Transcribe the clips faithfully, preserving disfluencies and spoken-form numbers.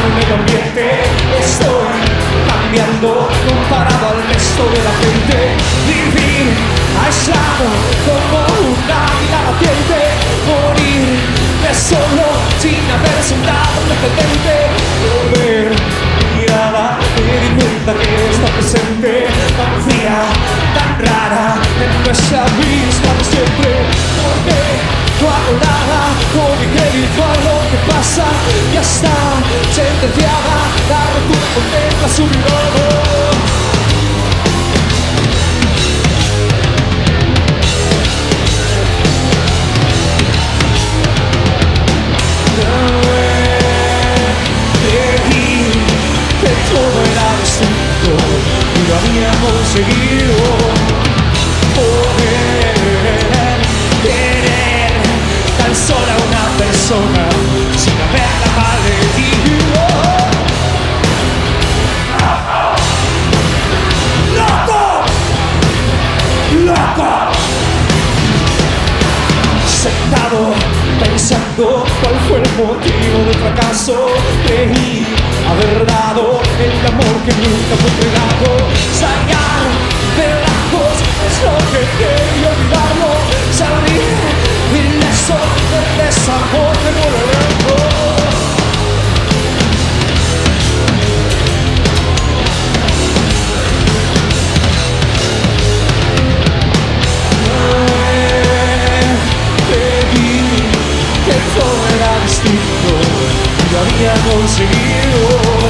el medio ambiente. Estoy cambiando comparado al resto de la gente. Vivir aislado como una vida naciente. Morir de solo sin haber sentado un precedente. Volver mirada, me di cuenta que está presente, tan fría, tan rara, en nuestra misma de siempre. Porque no hago nada con mi crédito a lo que pasa. Ya está sentenciada, la rotura contempla su vigor. Todo era distinto y lo había conseguido. Poder querer tan solo a una persona sin haberla malherido. ¡Loco! ¡Loco! Sentado pensando cuál fue el motivo del fracaso. Creí haber dado el amor que nunca fue entregado. Sacar relajos es lo que quería olvidarlo. Salir ileso del desamor que no lo lejos. Pedí que todo era distinto y lo había conseguido.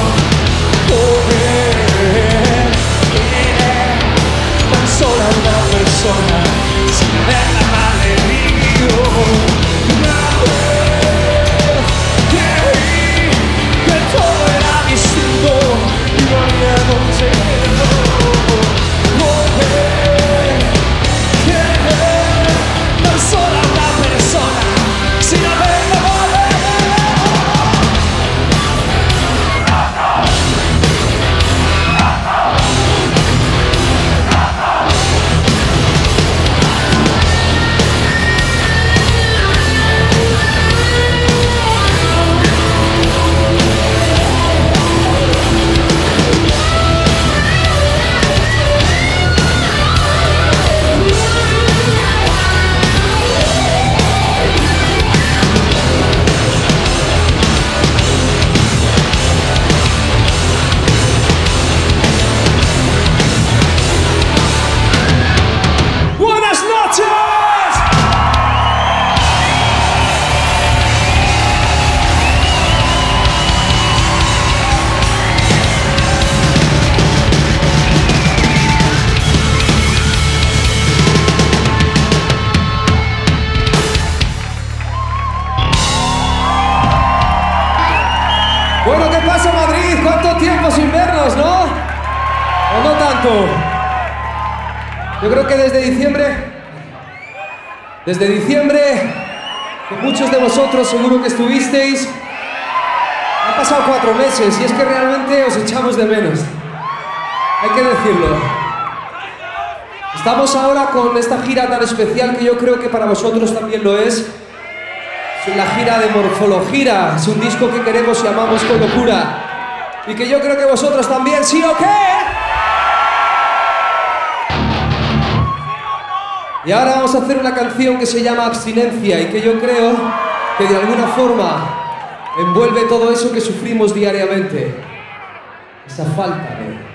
Poder querer tan solo a una persona sin haberla malherido. Una vez creí que todo era distinto y lo había conseguido. Poder querer tan solo a una persona sin haberla malherido. Bueno, ¿qué pasa, Madrid? ¿Cuánto tiempo sin vernos, no? ¿O no tanto? Yo creo que desde diciembre... Desde diciembre, con muchos de vosotros seguro que estuvisteis. Han pasado cuatro meses y es que realmente os echamos de menos. Hay que decirlo. Estamos ahora con esta gira tan especial que yo creo que para vosotros también lo es. Es la gira de Morfologira, es un disco que queremos y amamos con locura. Y que yo creo que vosotros también, ¿sí o qué? Y ahora vamos a hacer una canción que se llama Abstinencia y que yo creo que de alguna forma envuelve todo eso que sufrimos diariamente. Esa falta de...